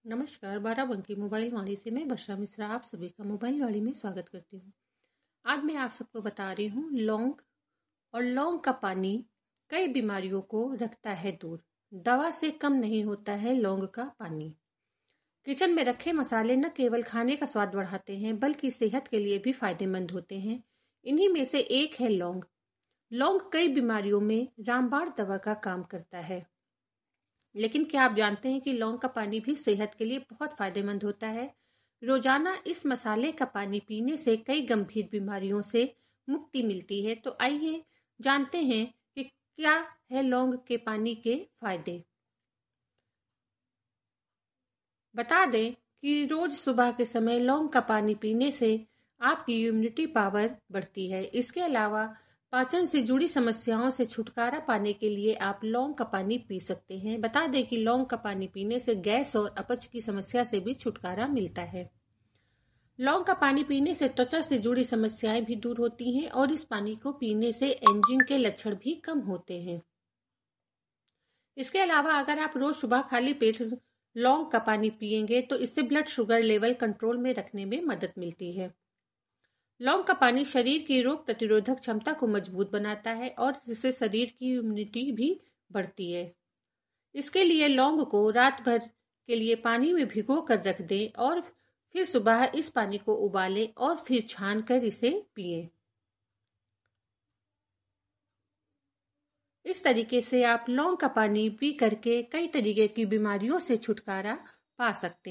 नमस्कार, बाराबंकी मोबाइल वाणी से मैं वर्षा मिश्रा आप सभी का मोबाइल वाणी में स्वागत करती हूँ। आज मैं आप सबको बता रही हूँ लौंग और लौंग का पानी कई बीमारियों को रखता है दूर। दवा से कम नहीं होता है लौंग का पानी। किचन में रखे मसाले न केवल खाने का स्वाद बढ़ाते हैं बल्कि सेहत के लिए भी फायदेमंद होते हैं। इन्हीं में से एक है लौंग। लौंग कई बीमारियों में रामबाण दवा का काम करता है। लेकिन क्या आप जानते हैं कि लौंग का पानी भी सेहत के लिए बहुत फायदेमंद होता है। रोजाना इस मसाले का पानी पीने से कई गंभीर बीमारियों से मुक्ति मिलती है। तो आइए जानते हैं कि क्या है लौंग के पानी के फायदे। बता दें कि रोज सुबह के समय लौंग का पानी पीने से आपकी इम्यूनिटी पावर बढ़ती है। इसके अलावा पाचन से जुड़ी समस्याओं से छुटकारा पाने के लिए आप लौंग का पानी पी सकते हैं। बता दें कि लौंग का पानी पीने से गैस और अपच की समस्या से भी छुटकारा मिलता है। लौंग का पानी पीने से त्वचा से जुड़ी समस्याएं भी दूर होती हैं और इस पानी को पीने से एंजिन के लक्षण भी कम होते हैं। इसके अलावा अगर आप रोज सुबह खाली पेट लौंग का पानी पिएंगे तो इससे ब्लड शुगर लेवल कंट्रोल में रखने में मदद मिलती है। लौंग का पानी शरीर की रोग प्रतिरोधक क्षमता को मजबूत बनाता है और जिससे शरीर की इम्यूनिटी भी बढ़ती है। इसके लिए लौंग को रात भर के लिए पानी में भिगो कर रख दें और फिर सुबह इस पानी को उबालें और फिर छान कर इसे पिएं। इस तरीके से आप लौंग का पानी पी करके कई तरीके की बीमारियों से छुटकारा पा सकते हैं।